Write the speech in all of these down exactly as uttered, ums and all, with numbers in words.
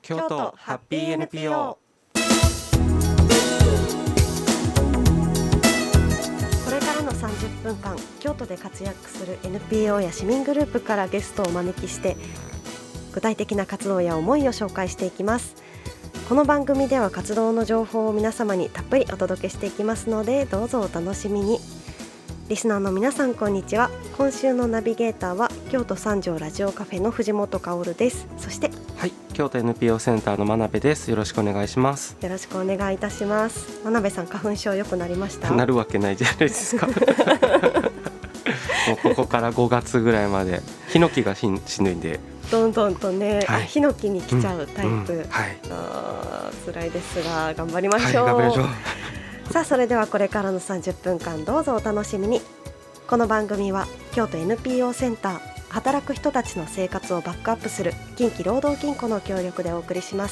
京都ハッピー エヌピーオー。 これからのさんじゅっぷんかん、京都で活躍する エヌピーオー や市民グループからゲストをお招きして、具体的な活動や思いを紹介していきます。この番組では活動の情報を皆様にたっぷりお届けしていきますので、どうぞお楽しみに。リスナーの皆さん、こんにちは。今週のナビゲーターは京都三条ラジオカフェの藤本薫です。そしてはい、京都 エヌピーオー センターの真鍋です。よろしくお願いします。 よろしくお願いいたします。真鍋さん、花粉症良くなりました？ なるわけないじゃないですかもうここからごがつぐらいまでヒノキが し, しんどいんで、 どんどんとね、 はい、 ヒノキに来ちゃうタイプ、 うんうん、はい、 あ辛いですが頑張りましょう、 はい、頑張りましょうさあ、それではこれからのさんじゅっぷんかん、どうぞお楽しみに。この番組は京都 エヌピーオー センター、働く人たちの生活をバックアップする近畿労働金庫の協力でお送りします。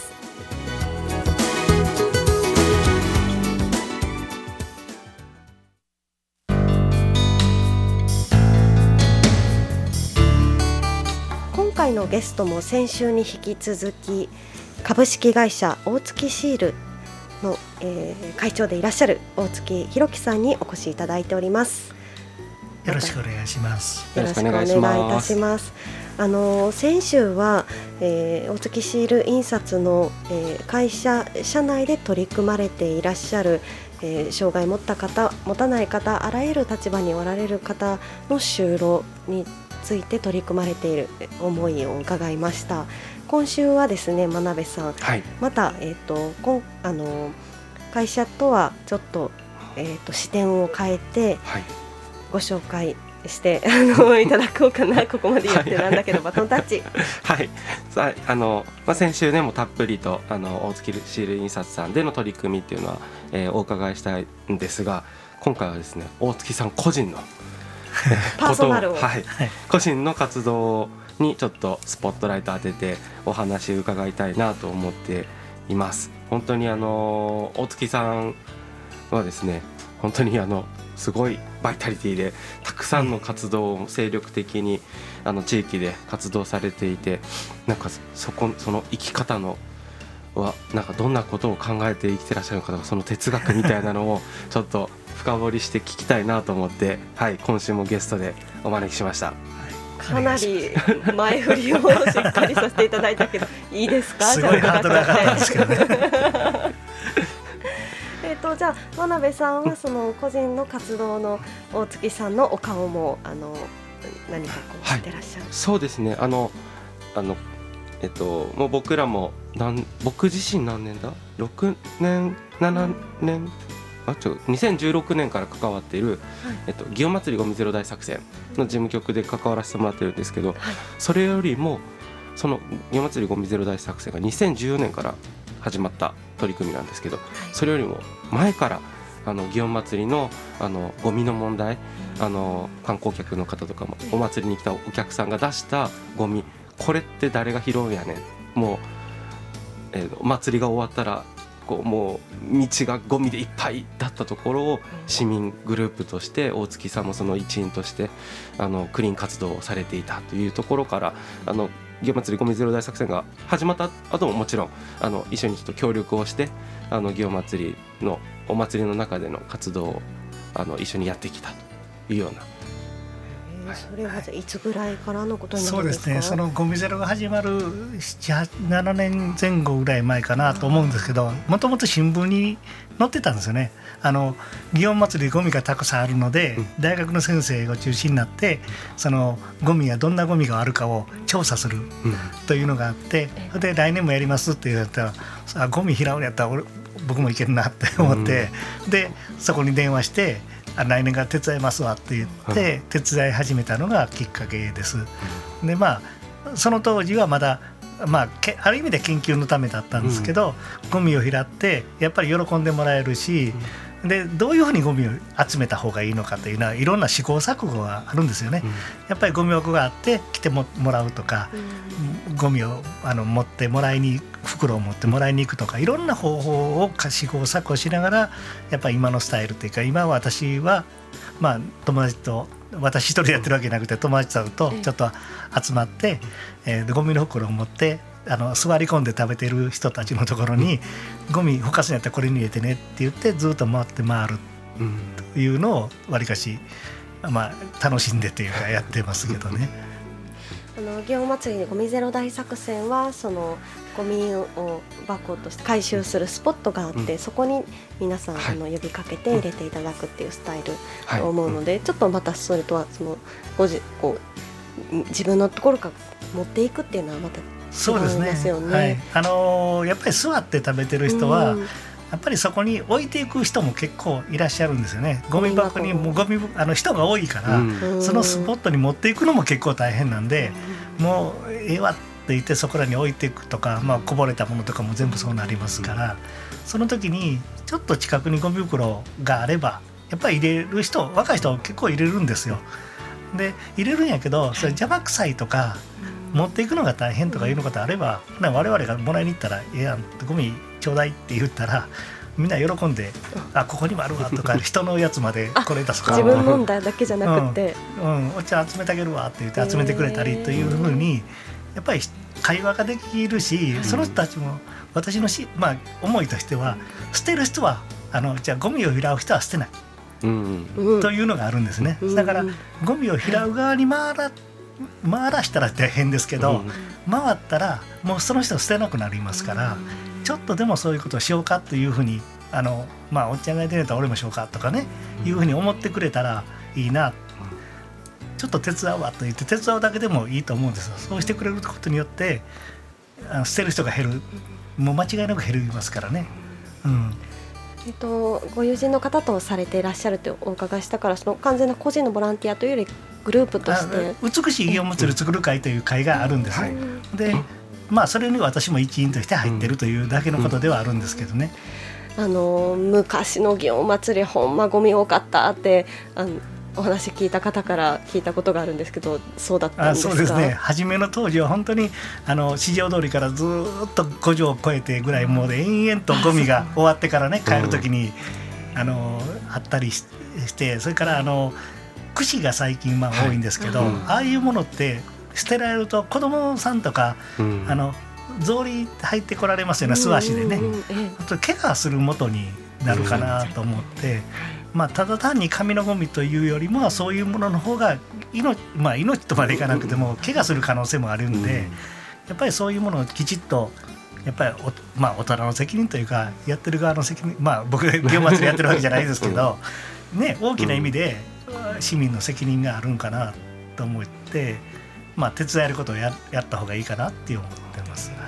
今回のゲストも先週に引き続き、株式会社大月シールの、えー、会長でいらっしゃる大月弘樹さんにお越しいただいております。 よろしくお願いします。 よろしくお願いいたします。あの先週は、えー、大月シール印刷の、えー、会社社内で取り組まれていらっしゃる、えー、障害を持った方、持たない方、あらゆる立場におられる方の就労について取り組まれている思いを伺いました。今週はですね、真鍋さん、はい、また、えーと、こんあの会社とはちょっと、えーと、視点を変えて、はい、ご紹介してあのいただこうかなここまで言ってなんだけどバトンタッチはいさあ、あの、まあ、先週ねもたっぷりとあの大月シール印刷さんでの取り組みっていうのは、えー、お伺いしたいんですが、今回はですね、大月さん個人のパーソナルを、 はい、個人の活動にちょっとスポットライト当ててお話伺いたいなと思っています。本当にあの大月さんはですね、本当にあのすごいバイタリティでたくさんの活動を精力的にあの地域で活動されていて、なんかそこその生き方のはなんかどんなことを考えて生きてらっしゃるのかとか、その哲学みたいなのをちょっと深掘りして聞きたいなと思って、はい、今週もゲストでお招きしました。 かなり前振りをしっかりさせていただいたけどいいですか？ すごいハードル上がったんですけどねえーと、じゃあ真鍋さんはその個人の活動の大月さんのお顔もあの何かこうしてらっしゃる、はい、 そうですね、あのあのえっともう僕らもなん僕自身何年だろくねんななねんあちょにせんじゅうろくねんから関わっている、はい、えっと、祇園祭ゴミゼロ大作戦の事務局で関わらせてもらってるんですけど、はい、それよりもその祇園祭ゴミゼロ大作戦がにせんじゅうよねんから始まった取り組みなんですけど、はい、それよりも前からあの祇園祭のあのゴミの問題、あの観光客の方とかもお祭りに来たお客さんが出したゴミ、これって誰が拾うんやねん、もう、えー、お祭りが終わったらこうもう道がゴミでいっぱいだったところを市民グループとして大月さんもその一員としてあのクリーン活動をされていたというところから、あの祇園祭ゴミゼロ大作戦が始まった後ももちろんあの一緒にちょっと協力をしてあの祇園祭のお祭りの中での活動をあの一緒にやってきたというような。 それはいつぐらいからのことになるんですか？ そうですね、そのゴミゼロが始まるなな、ななねんぜん後ぐらい前かなと思うんですけど、もともと新聞に載ってたんですよね。あの祇園祭りゴミがたくさんあるので、うん、大学の先生が中心になってそのゴミがどんなゴミがあるかを調査するというのがあって、うん、で来年もやりますって言ったら、あゴミ拾うんやったら俺僕もいけるなって思って、うん、でそこに電話して来年から手伝いますわって言って手伝い始めたのがきっかけです。でまあその当時はまだ、まあ、ある意味で研究のためだったんですけど、うん、ゴミを拾ってやっぱり喜んでもらえるし、うん、でどういうふうにゴミを集めた方がいいのかというのはいろんな試行錯誤があるんですよね、うん、やっぱりゴミ箱があって来て も, もらうとか、うん、ゴミをあの持ってもらいに袋を持ってもらいに行くとか、いろんな方法を試行錯誤しながらやっぱり今のスタイルというか、今私はまあ友達と私一人でやってるわけじゃなくて友達とちょっと集まって、えー、ゴミの袋を持ってあの座り込んで食べてる人たちのところに、うん、ゴミほかすんやったらこれに入れてねって言ってずっと回って回るというのをわりかし、まあ、楽しんでというかやってますけどね。 あの祇園祭りでゴミゼロ大作戦はそのゴミを箱として回収するスポットがあって、うん、そこに皆さん、はい、あの呼びかけて入れていただくっていうスタイルと思うので、はい、ちょっとまたそれとはそのごじこう自分のところから持っていくっていうのはまた違いますよね。そうですね、はい、 あのー、やっぱり座って食べてる人は、うん、やっぱりそこに置いていく人も結構いらっしゃるんですよね。ゴミ箱にもうゴミあの人が多いから、うん、そのスポットに持っていくのも結構大変なんで、うん、もうええわって言ってそこらに置いていくとか、まあ、こぼれたものとかも全部そうなりますから、うん、その時にちょっと近くにゴミ袋があればやっぱり入れる人若い人結構入れるんですよ。で入れるんやけどそれ邪魔くさいとか、うん、持っていくのが大変とかいうのことあれば、うん、我々がもらいに行ったらええやんゴミちょうだいって言ったらみんな喜んで、あここにもあるわとか人のやつまでこれ出すから自分問題だけじゃなくて、 うんうん、お茶集めてあげるわって言って集めてくれたりというふうにやっぱり会話ができるし、うん、その人たちも私のし、まあ、思いとしては捨てる人はあのじゃあゴミを拾う人は捨てない、うん、というのがあるんですね、うん、だからゴミを拾う側に回ら回らしたら大変ですけど、うん、回ったらもうその人は捨てなくなりますから、うん、ちょっとでもそういうことをしようかというふうにあの、まあ、おっちゃんが言ってるんだったら俺もしようかとかね、うん、いうふうに思ってくれたらいいな、ちょっと手伝うわと言って手伝うだけでもいいと思うんですよ。そうしてくれることによってあの捨てる人が減る、もう間違いなく減りますからね、うんえっと、ご友人の方とされていらっしゃるとお伺いしたから、その完全な個人のボランティアというよりグループとして美しい祇園祭作る会という会があるんです、うんはい、で、まあ、それに私も一員として入ってるというだけのことではあるんですけどね、 うん、あの昔の祇園祭ほんまゴミ多かったってあのお話聞いた方から聞いたことがあるんですけど、そうだったんですか？ あ、そうですね、初めの当時は本当にあの四条通りからずっとご条を超えてぐらいもう延々とゴミが終わってからね帰る時にあのあったりして、それからあの串が最近まあ多いんですけど、はい、ああいうものって捨てられると子供さんとか、うん、あの草履入ってこられますよね、素足でね、うんうん、怪我する元になるかなと思って、まあ、ただ単に紙のゴミというよりもそういうものの方が 命,、まあ、命とまでいかなくても怪我する可能性もあるんで、やっぱりそういうものをきちっとやっぱり お,、まあ、大人の責任というかやってる側の責任、まあ僕が祇園祭やってるわけじゃないですけど、ね、大きな意味で市民の責任があるんかなと思って、まあ、手伝えることを や, やった方がいいかなって思ってます、はい、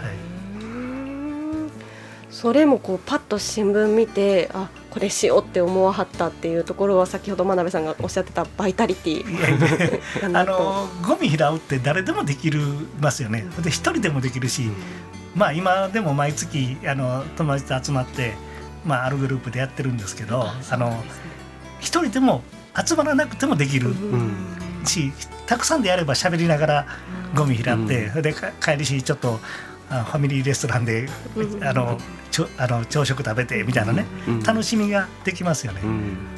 それもこうパッと新聞見てあこれしようって思わはったっていうところは先ほど真鍋さんがおっしゃってたバイタリティいやいやあのゴミ拾うって誰でもできるますよね。で一人でもできるし、まあ、今でも毎月あの友達と集まって、まあ、あるグループでやってるんですけど、あの一人でも集まらなくてもできるし、たくさんでやれば喋りながらゴミ拾って、うん、で帰りしちょっとファミリーレストランで、うん、あのちょあの朝食食べてみたいなね、うん、楽しみができますよね、うん、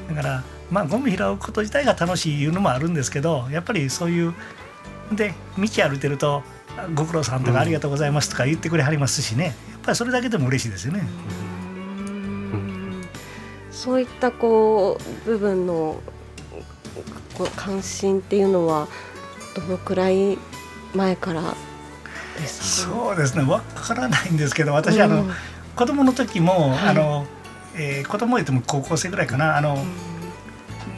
だから、まあ、ゴミ拾うこと自体が楽しいいうのもあるんですけど、やっぱりそういうで道歩いてるとご苦労さんとかありがとうございますとか言ってくれはりますしね、やっぱりそれだけでも嬉しいですよね、うん、 そういったこう部分のこう関心っていうのはどのくらい前からですか？ そうですね、分からないんですけど、私、うん、あの子供の時も、はい、あのえー、子供言っても高校生ぐらいかな、あの、うん、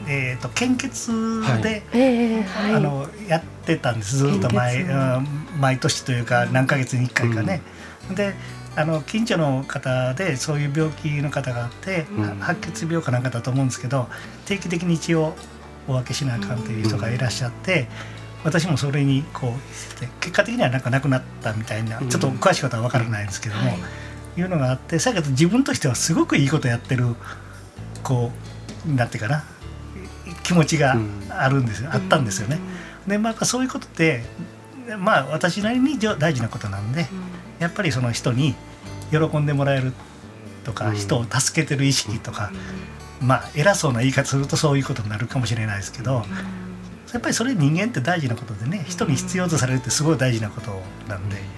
えー、と献血で、はい、あのやってたんです、ずっと 毎, 毎年というか何ヶ月にいっかいかね、うん、であの近所の方でそういう病気の方があって、うん、白血病かなんかだと思うんですけど、定期的に一応お分けしなあかんという人がいらっしゃって、うん、私もそれにこうして結果的にはなんかなくなったみたいな、ちょっと詳しいことは分からないんですけども、はい、いうのがあって、だけど自分としてはすごくいいことやってるこうなんていうかな気持ちがあるんですよ、うん、あったんですよね。で、まあ、そういうことってまあ私なりに大事なことなんで、うん、やっぱりその人に喜んでもらえるとか、うん、人を助けてる意識とか、うん、まあ偉そうな言い方するとそういうことになるかもしれないですけど、うん、やっぱりそれ人間って大事なことでね、人に必要とされるってすごい大事なことなんで、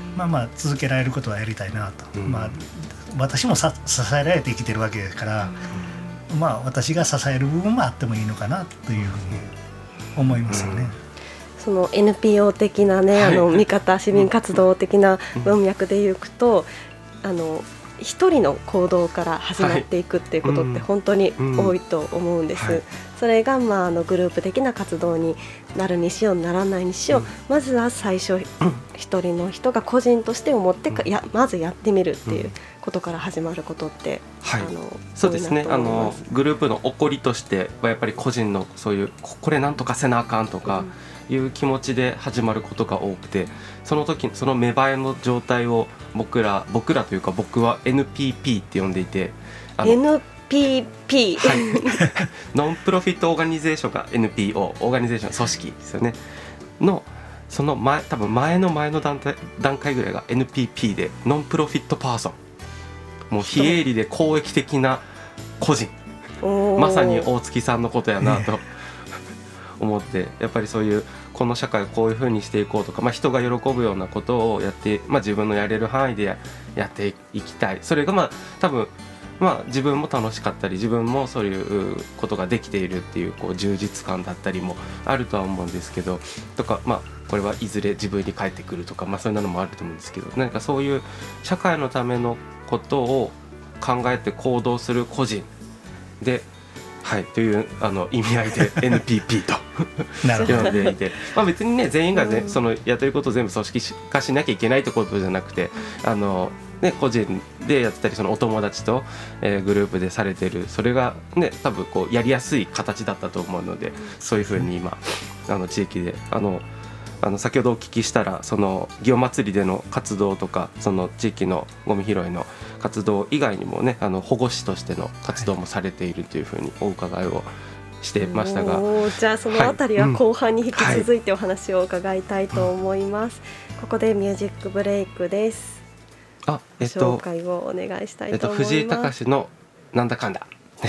まあまあ続けられることはやりたいなと、 うんまあ、私もさ支えられて生きてるわけですから、まあ、私が支える部分もあってもいいのかなというふうに思いますよね。 うん、その エヌピーオー 的なね、 はい、 あの味方市民活動的な文脈でいくと、うん、あの一人の行動から始まっていくっていうことって本当に多いと思うんです、 はいうん、 それが、まあ、あのグループ的な活動になるにしようならないにしよう、うん、まずは最初一人の人が個人として思ってか、うん、やまずやってみるっていうことから始まることって、 はい、 あのそうですね、あのグループの起こりとしてはやっぱり個人のそういうこれなんとかせなあかんとかいう気持ちで始まることが多くて、その時その芽生えの状態を僕ら僕らというか僕は エヌピーピー って呼んでいて、あのエヌピーピー、 はい、ノンプロフィットオーガニゼーションが エヌピーオー オーガニゼーション組織ですよねのその前多分前の前の段階、段階ぐらいが エヌピーピー でノンプロフィットパーソン、もう非営利で公益的な個人、まさに大月さんのことやなと思って、やっぱりそういうこの社会をこういう風にしていこうとか、まあ、人が喜ぶようなことをやって、まあ、自分のやれる範囲で や, やっていきたい。それがまあ多分まあ自分も楽しかったり自分もそういうことができているっていう、こう充実感だったりもあるとは思うんですけど、とかまあこれはいずれ自分に返ってくるとか、まあそういうのもあると思うんですけど、何かそういう社会のためのことを考えて行動する個人で、はい、というあの意味合いで エヌピーピー と呼んでいて、まあ、別にね全員が、ね、そのやってることを全部組織化しなきゃいけないってことじゃなくて、あの、ね、個人でやってたりそのお友達と、えー、グループでされてる、それが、ね、多分こうやりやすい形だったと思うので、そういうふうに今あの地域であのあの先ほどお聞きしたら、その祇園祭での活動とかその地域のゴミ拾いの活動以外にもね、あの保護司としての活動もされているというふうにお伺いをしてましたが、 おじゃあそのあたりは後半に引き続いてお話を伺いたいと思います、はいうん、ここでミュージックブレイクです。 あ、えっと、 紹介をお願いしたいと思います、えっと、 藤井隆のなんだかんだです。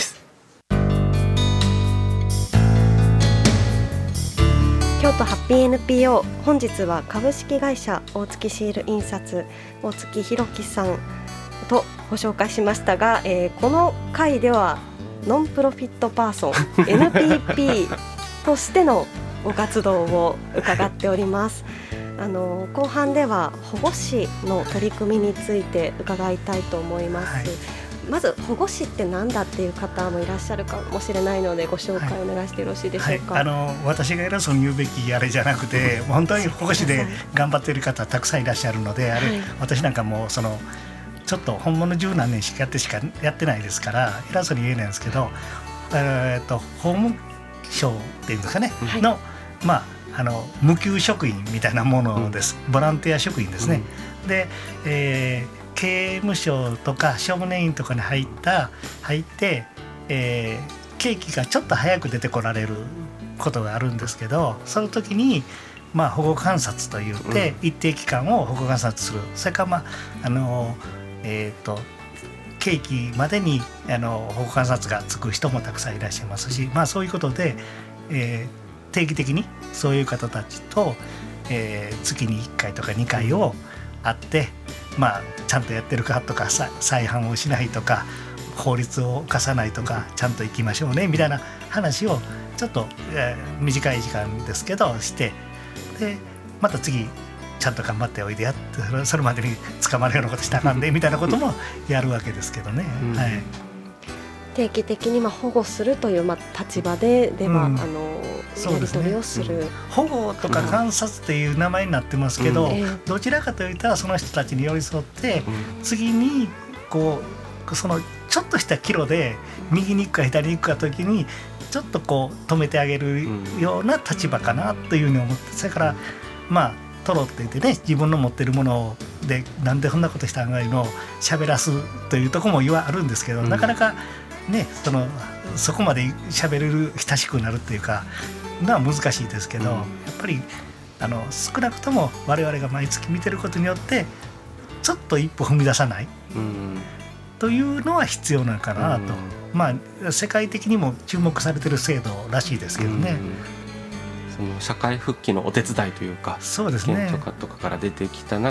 京都ハッピー エヌピーオー、 本日は株式会社大月シール印刷大月弘樹さんとご紹介しましたが、えー、この回ではノンプロフィットパーソンエヌピーピー としてのご活動を伺っております。あの後半では保護司の取り組みについて伺いたいと思います、はい、まず保護司って何だっていう方もいらっしゃるかもしれないのでご紹介お願いしてよろしいでしょうか。 はいはい、あの私が偉そうに言うべきあれじゃなくて本当に保護司で頑張っている方たくさんいらっしゃるので、あれ、はい、私なんかもそのちょっと本物十何年しかやってしかやってないですから偉そうに言えないんですけど、えー、と法務省っていうんですかね、はい、のまああの無給職員みたいなものです、うん、ボランティア職員ですね、うん、で、えー、刑務所とか少年院とかに入った入って、えー、刑期がちょっと早く出てこられることがあるんですけど、その時に、まあ、保護観察といって、うん、一定期間を保護観察する。それから、まああのえー、と刑期までにあの保護観察がつく人もたくさんいらっしゃいますし、まあ、そういうことで、えー定期的にそういう方たちと、えー、月にいっかいとかにかいを会って、まあ、ちゃんとやってるかとか再犯をしないとか法律を犯さないとかちゃんと行きましょうねみたいな話をちょっと、えー、短い時間ですけどして、でまた次ちゃんと頑張っておいでやってそれまでに捕まるようなことしたらあかんでみたいなこともやるわけですけどね、うんはい、 定期的にまあ保護するというまあ立場ででは、うん、あのやり取りをする、 うん、保護とか観察っていう名前になってますけど、うんえー、どちらかというとその人たちに寄り添って、うん、次にこうそのちょっとした岐路で右に行くか左に行くか時にちょっとこう止めてあげるような立場かなというふうに思って、それからまあトロって言ってね、自分の持ってるものでなんでそんなことしたんがいのを喋らすというところもあるんですけど、うん、なかなかね、そのそこまで喋れる親しくなるっていうかのは難しいですけど、うん、やっぱりあの少なくとも我々が毎月見てることによってちょっと一歩踏み出さない、うん、というのは必要なのかなと、うん、まあ世界的にも注目されてる制度らしいですけどね、うん、 その社会復帰のお手伝いというか、 そうですね、 県とかとかから出てきた中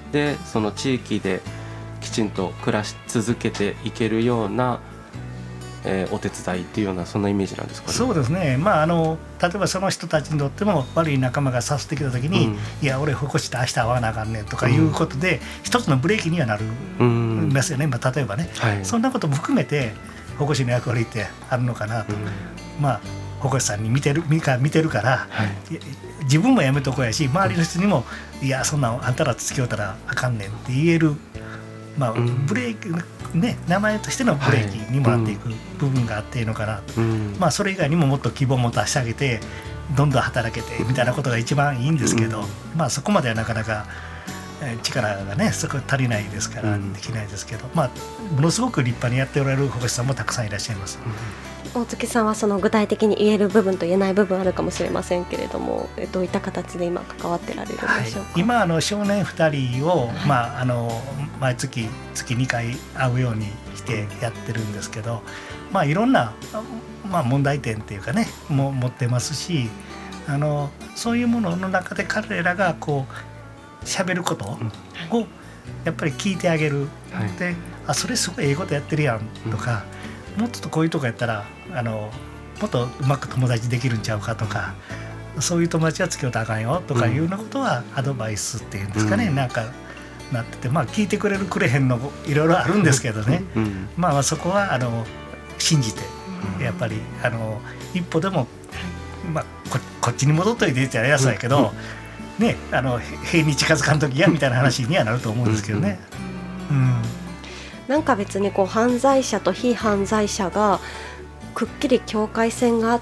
でその地域できちんと暮らし続けていけるような、えー、お手伝いっていうようなそんなイメージなんですかね。 そうですね、まあ、あの例えばその人たちにとっても悪い仲間が誘ってきた時に、うん、いや俺保護士と明日会わなあかんねんとかいうことで、うん、一つのブレーキにはなるんですよね、まあ、例えばね、はい、そんなことも含めて保護士の役割ってあるのかなと、うん、まあ保護士さんに見てる、見てるから、はい、自分もやめとこうやし周りの人にも、うん、いやそんなあんたらつきおったらあかんねんって言える、まあ、ブレーキ、ね、名前としてのブレーキにもなっていく部分があっていいのかなと、はいうんまあ、それ以外にももっと希望を持たせてあげてどんどん働けてみたいなことが一番いいんですけど、うんまあ、そこまではなかなか力がねそこ足りないですからできないですけど、うんまあ、ものすごく立派にやっておられる保護士さんもたくさんいらっしゃいます、 うん、大月さんはその具体的に言える部分と言えない部分あるかもしれませんけれども、どういった形で今関わってられるんでしょうか。はい、 今あの少年ふたりを、はいまあ、あの毎月月にかい会うようにしてやってるんですけど、まあ、いろんな、まあ、問題点っていうかねも持ってますし、あのそういうものの中で彼らがこう喋ることをやっぱり聞いてあげる、はい、であそれすごいええことやってるやんとか、うん、もっとこういうとこやったらあのもっとうまく友達できるんちゃうかとか、そういう友達はつきおったらあかんよとかいうようなことはアドバイスっていうんですかね、うん、なんかなってて、まあ聞いてくれるくれへんのいろいろあるんですけどね、うん、まあそこはあの信じてやっぱりあの一歩でも、まあ、こ, こっちに戻っといてって言ったらやつやけど、うんね、あの塀に近づかんときやみたいな話にはなると思うんですけどね、うんうん、 なんか別にこう犯罪者と非犯罪者がくっきり境界線があって、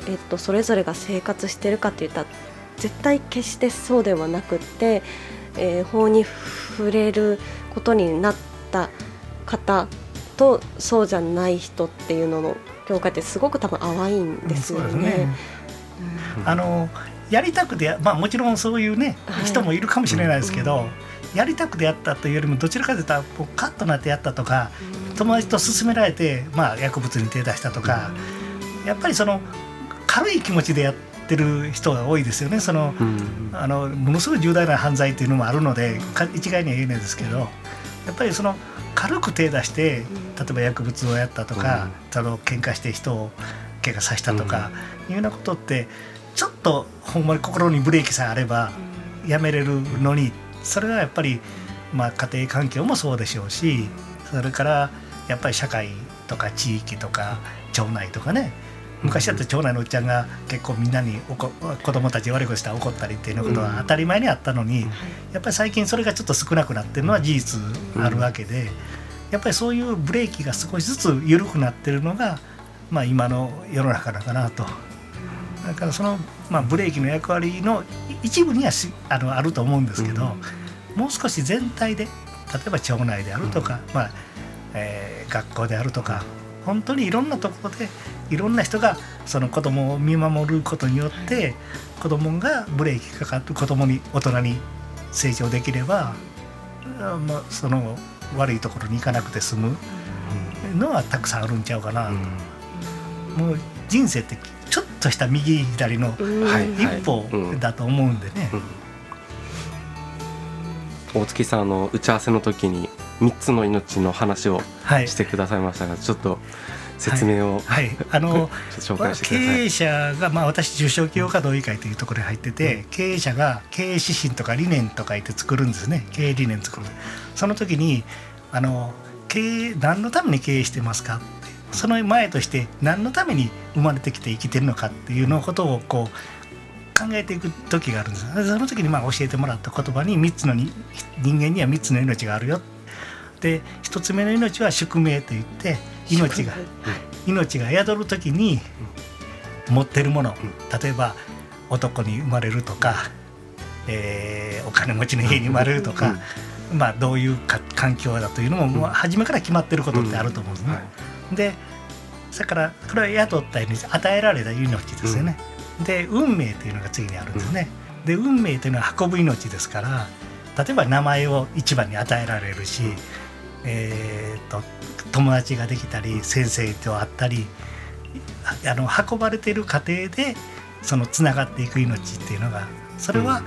えっと、それぞれが生活してるかっていったら絶対決してそうではなくって、えー、法に触れることになった方とそうじゃない人っていうのの境界ってすごく多分淡いんですよね。そうですね、 うん、あのやりたくて、まあ、もちろんそういう、ね、人もいるかもしれないですけど、はいうん、やりたくてやったというよりもどちらかというとカッとなってやったとか、うん、友達と勧められて、まあ、薬物に手出したとか、うん、やっぱりその軽い気持ちでやってる人が多いですよね。その、うん、あのものすごい重大な犯罪というのもあるので一概には言えないですけど、やっぱりその軽く手出して例えば薬物をやったとか、うん、その喧嘩して人を怪我させたとか、うん、いうようなことってちょっとほんまに心にブレーキさえあればやめれるのに、それはやっぱり、まあ、家庭環境もそうでしょうし、それからやっぱり社会とか地域とか町内とかね、昔だと町内のおっちゃんが結構みんなにおこ子供たち悪いことしたら怒ったりっていうことは当たり前にあったのに、やっぱり最近それがちょっと少なくなってるのは事実あるわけで、やっぱりそういうブレーキが少しずつ緩くなってるのが、まあ、今の世の中だかなと。だからその、まあ、ブレーキの役割の一部にはし あのあると思うんですけど、うん、もう少し全体で例えば町内であるとか、うんまあえー、学校であるとか、本当にいろんなところでいろんな人がその子供を見守ることによって子供がブレーキかかって子供に大人に成長できれば、まあ、その悪いところに行かなくて済むのはたくさんあるんちゃうかなと、うん、もう人生ってちょっとした右左の一歩だと思うんでね、うんうん、大月さんの打ち合わせの時にみっつの命の話をしてくださいましたが、はい、ちょっと説明を、はいはい、あの紹介してください。 経営者が、まあ、私中小企業家同意会というところに入ってて、うん、経営者が経営指針とか理念とか言って作るんですね。経営理念作る。その時にあの経営何のために経営してますか、その前として何のために生まれてきて生きてるのかっていうのことをこう考えていく時があるんです。その時にまあ教えてもらった言葉にみっつのに人間にはみっつの命があるよ。でひとつめの命は宿命といって命が、命が宿る時に持ってるもの、例えば男に生まれるとか、えー、お金持ちの家に生まれるとか、まあ、どういうか環境だというのも、もう初めから決まってることってあると思うんですね、うんはい、でそれからこれは宿った命、与えられた命ですよね、うん、で運命というのが次にあるんですね、うん、で運命というのは運ぶ命ですから、例えば名前を一番に与えられるし、えー、と友達ができたり先生と会ったり、あの運ばれている過程でそのつながっていく命っていうのが、それは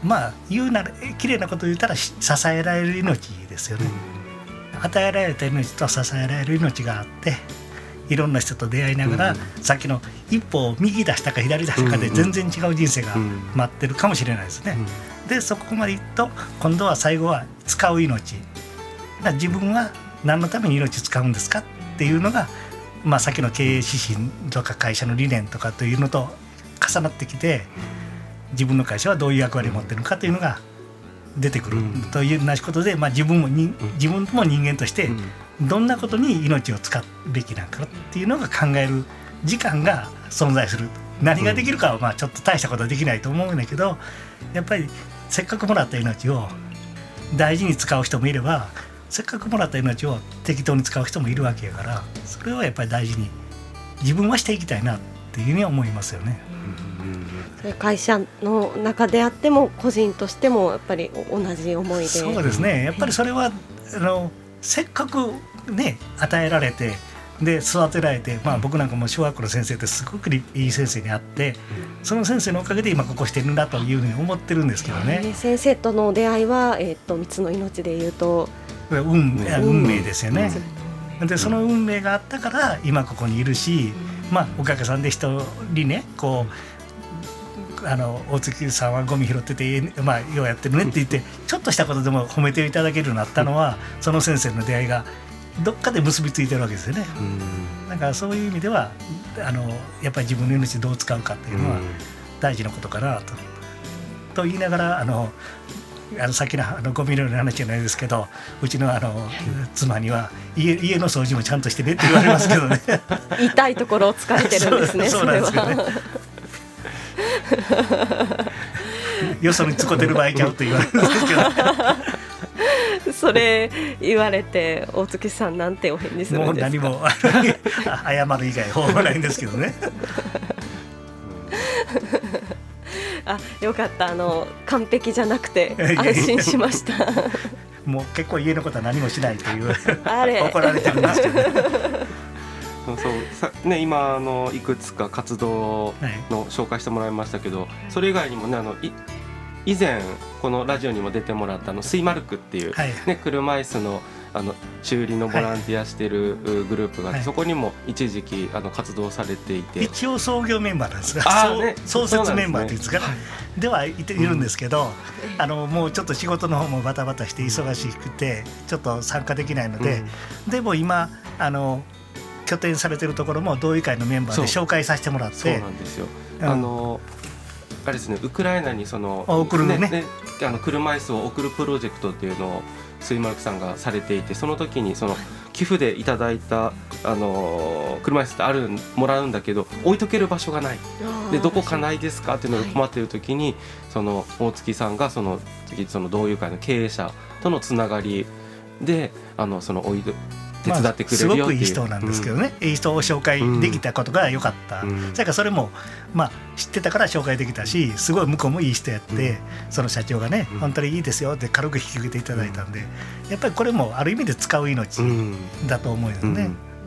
まあ言うなら綺麗なことを言ったら支えられる命ですよね、うん、与えられた命と支えられる命があって、いろんな人と出会いながら、うん、さっきの一歩を右出したか左出したかで全然違う人生が待ってるかもしれないですね、うん、でそこまでいくと今度は最後は使う命、自分は何のために命使うんですかっていうのが、まあ、さっきの経営指針とか会社の理念とかというのと重なってきて、自分の会社はどういう役割を持っているのかというのが出てくるというなしことで、まあ、自分もに自分も人間としてどんなことに命を使うべきなのかっていうのが考える時間が存在する。何ができるかはまあちょっと大したことはできないと思うんだけど、やっぱりせっかくもらった命を大事に使う人もいれば、せっかくもらった命を適当に使う人もいるわけやから、それはやっぱり大事に自分はしていきたいなっていうふうに思いますよね。 それ会社の中であっても個人としてもやっぱり同じ思いで。 そうですね、やっぱりそれはあのせっかくね与えられてで育てられて、まあ、僕なんかも小学校の先生ってすごくいい先生に会って、その先生のおかげで今ここしてるんだというふうに思ってるんですけどね。 先生との出会いは、えー、とみっつの命でいうと運, 運命ですよね、うん、でその運命があったから今ここにいるし、まあ、おかげさんで一人ねこうあの大月さんはゴミ拾ってて、まあ、ようやってるねって言ってちょっとしたことでも褒めていただけるようになったのはその先生の出会いがどっかで結びついてるわけですよね。だからそういう意味ではあのやっぱり自分の命どう使うかっていうのは大事なことかなと、と言いながらあのあのさっきのあのゴミの話じゃないですけど、うちのあの妻には 家, 家の掃除もちゃんとしてねって言われますけどね痛いところを疲れてるんですね。 そうなんですよねよそに使ってる場合ちゃうと言われるんですけどそれ言われて大月さんなんてお返事するんですか。 もう何も謝る以外方法ないんですけどねあ、よかった、あの完璧じゃなくて安心しましたもう結構家のことは何もしないというあれ怒られてるんですけどねそうさね、今あのいくつか活動の紹介してもらいましたけど、はい、それ以外にもねあのい以前このラジオにも出てもらったあのスイマルクっていう、はいね、車椅子のあの修理のボランティアしてるグループがあって、はい、そこにも一時期あの活動されていて、 一応創業メンバーなんですが、ね、創設メンバーというんですか、ね、ではいているんですけど、うん、あのもうちょっと仕事の方もバタバタして忙しくてちょっと参加できないので、うん、でも今あの拠点されてるところも同意会のメンバーで紹介させてもらって、 そうなんですよ、うん、あのあれですね、ウクライナにその送るね、ねね、あの車椅子を送るプロジェクトっていうのをスイマルクさんがされていて、その時にその寄付でいただいたあの車椅子ってあるもらうんだけど置いとける場所がないで、どこかないですかっていうので困っている時に、その大月さんがその次その同友会の経営者とのつながりであのそのおいど手伝ってくれるよっていう、まあ、すごくいい人なんですけどね、うん、いい人を紹介できたことが良かった、うん、それからそれも、まあ、知ってたから紹介できたし、すごい向こうもいい人やって、うん、その社長がね、うん、本当にいいですよって軽く引き受けていただいたんで、うん、やっぱりこれもある意味で使う命だと思うよね、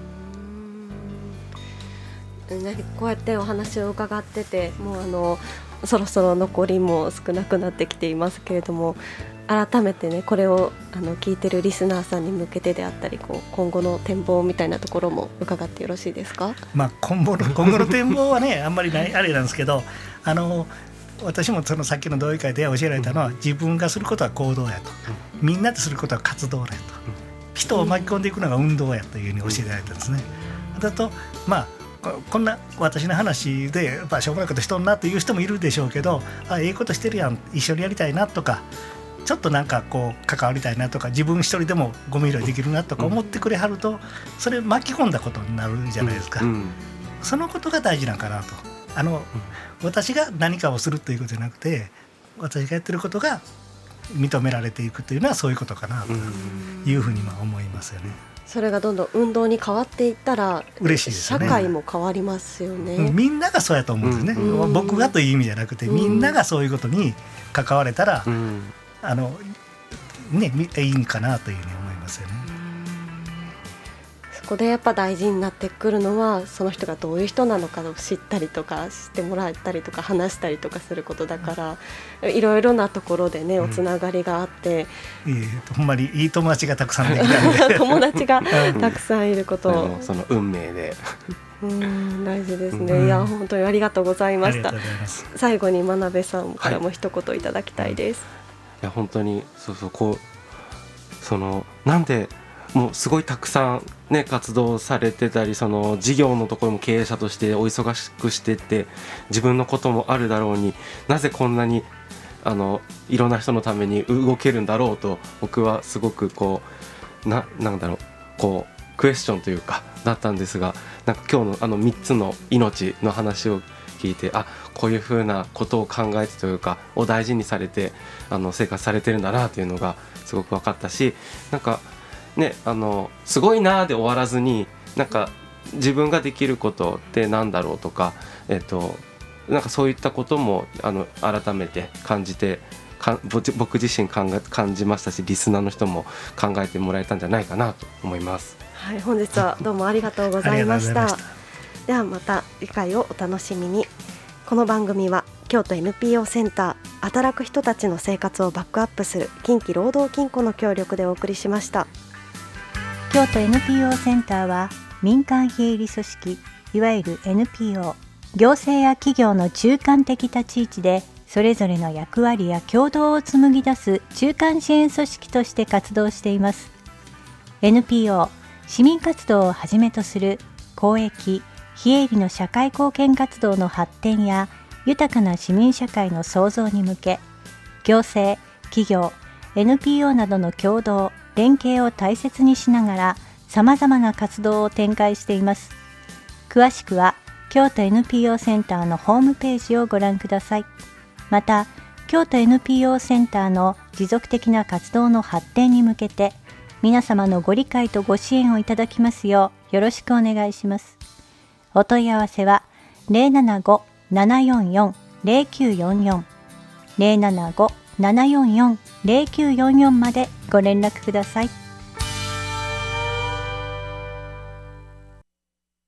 うんうん、こうやってお話を伺っててもうあのそろそろ残りも少なくなってきていますけれども、改めてねこれをあの聞いてるリスナーさんに向けてであったり、こう今後の展望みたいなところも伺ってよろしいですか。 まあ、今後の今後の展望はねあんまりないあれなんですけど、あの私もそのさっきの同意会で教えられたのは、自分がすることは行動やと、みんなですることは活動やと、人を巻き込んでいくのが運動やというふうに教えられたんですね。だとまあこんな私の話でやっぱしょうもないことしとんなっていう人もいるでしょうけど、あ、ええことしてるやん、一緒にやりたいなとか、ちょっとなんかこう関わりたいなとか、自分一人でもゴミ拾いできるなとか思ってくれはると、それ巻き込んだことになるじゃないですか、うんうん、そのことが大事なんかなと。あの、うん、私が何かをするということじゃなくて、私がやってることが認められていくというのはそういうことかなというふうにまあ思いますよね。 それがどんどん運動に変わっていったら嬉しいですね。 社会も変わりますよね。 みんながそうやと思うんですね、うん、僕がという意味じゃなくて、みんながそういうことに関われたら、うん、あのね、いいんかなというふうに思いますよね。 そこでやっぱ大事になってくるのはその人がどういう人なのかを知ったりとかしてもらったりとか話したりとかすることだから、いろいろなところでねおつながりがあって、 うん、いいほんまにいい友達がたくさんできたんで友達がたくさんいることを、 うん、その運命でうん大事ですね、うん、いや本当にありがとうございました。最後に真鍋さんからも一言いただきたいです。 はい、いや本当にそうそうこうそのなんでもうすごいたくさん、ね、活動されてたりその事業のところも経営者としてお忙しくしてって自分のこともあるだろうになぜこんなにあのいろんな人のために動けるんだろうと僕はすごくこう な, なんだろうこうクエスチョンというかだったんですが、なんか今日のあのみっつの命の話を聞いてあこういうふうなことを考えてというかを大事にされてあの生活されてるんだなというのがすごく分かったし、なんかね、あのすごいなで終わらずになんか自分ができることってなんだろうとか、えっと、なんかそういったこともあの改めて感じてか僕自身感感じましたしリスナーの人も考えてもらえたんじゃないかなと思います。 はい、本日はどうもありがとうございました。ではまた次回をお楽しみに。この番組は京都 エヌピーオー センター働く人たちの生活をバックアップする近畿労働金庫の協力でお送りしました。 京都 エヌピーオー センターは民間非営利組織いわゆる エヌピーオー 行政や企業の中間的立ち位置でそれぞれの役割や共同を紡ぎ出す中間支援組織として活動しています。 エヌピーオー 市民活動をはじめとする公益非営利の社会貢献活動の発展や豊かな市民社会の創造に向け行政、企業、エヌピーオー などの共同連携を大切にしながらさまざまな活動を展開しています。詳しくは京都 エヌピーオー センターのホームページをご覧ください。また京都 エヌピーオー センターの持続的な活動の発展に向けて皆様のご理解とご支援をいただきますようよろしくお願いします。お問い合わせは ゼロななご ななよんよん ゼロきゅうよんよん ゼロななご ななよんよん ゼロきゅうよんよんまでご連絡ください。